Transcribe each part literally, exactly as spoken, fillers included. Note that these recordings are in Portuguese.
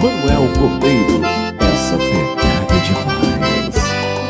Manuel Cordeiro, essa pegada demais.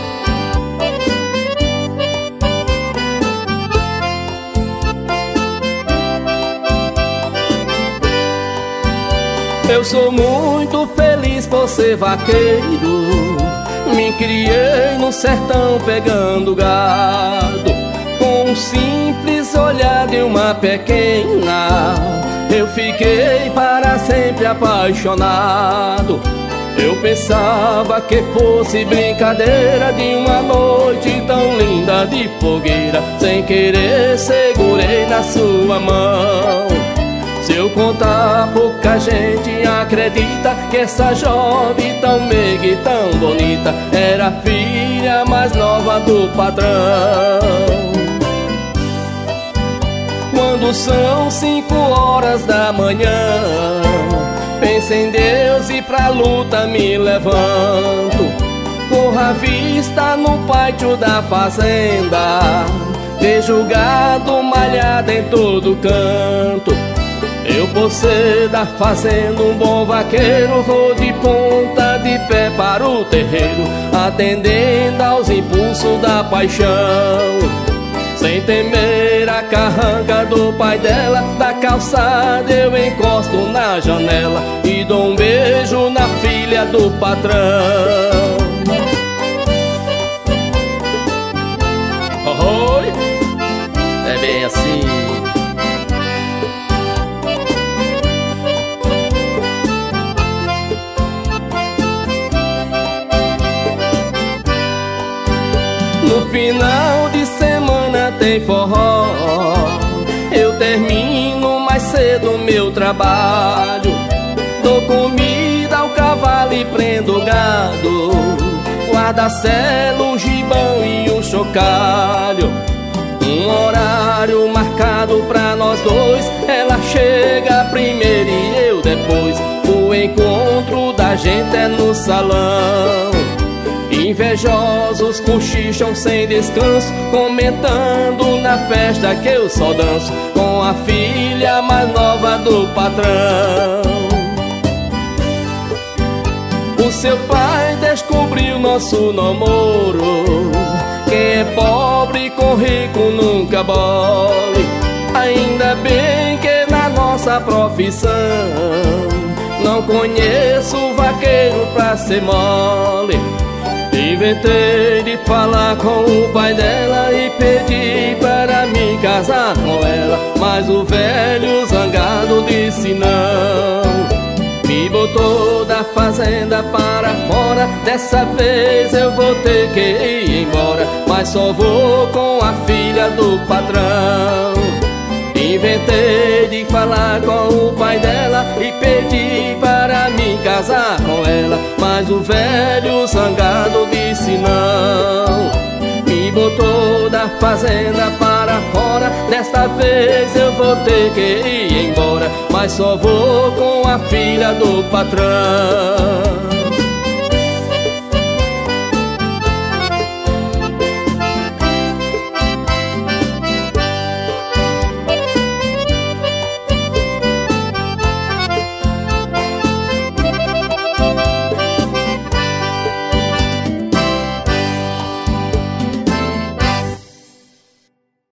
Eu sou muito feliz por ser vaqueiro. Me criei no sertão pegando gado. Com um simples olhar de uma pequena, eu fiquei para sempre apaixonado. Eu pensava que fosse brincadeira de uma noite tão linda de fogueira. Sem querer segurei na sua mão. Se eu contar, pouca gente acredita que essa jovem tão meiga e tão bonita era a filha mais nova do patrão. Quando são cinco horas da manhã, penso em Deus e pra luta me levanto. Corro a vista no pátio da fazenda, vejo o gado malhado em todo canto. Eu, por ser da fazenda, um bom vaqueiro, vou de ponta de pé para o terreiro, atendendo aos impulsos da paixão. Sem temer a carranca do pai dela, da calçada eu encosto na janela e dou um beijo na filha do patrão. Oi, é bem assim. No final de semana tem forró, eu termino mais cedo meu trabalho. Dou comida ao cavalo e prendo gado, guarda-selo, um gibão e um chocalho. Um horário marcado pra nós dois, ela chega primeiro e eu depois. O encontro da gente é no salão. Invejosos cochicham sem descanso, comentando na festa que eu só danço com a filha mais nova do patrão. O seu pai descobriu nosso namoro, quem é pobre com rico nunca bole. Ainda bem que na nossa profissão não conheço vaqueiro pra ser mole. Inventei de falar com o pai dela e pedi para me casar com ela, mas o velho zangado disse não. Me botou da fazenda para fora, dessa vez eu vou ter que ir embora, mas só vou com a filha do patrão. Inventei de falar com o pai dela e pedi para me casar com ela, mas o velho zangado disse não. Me botou da fazenda para fora, desta vez eu vou ter que ir embora, mas só vou com a filha do patrão.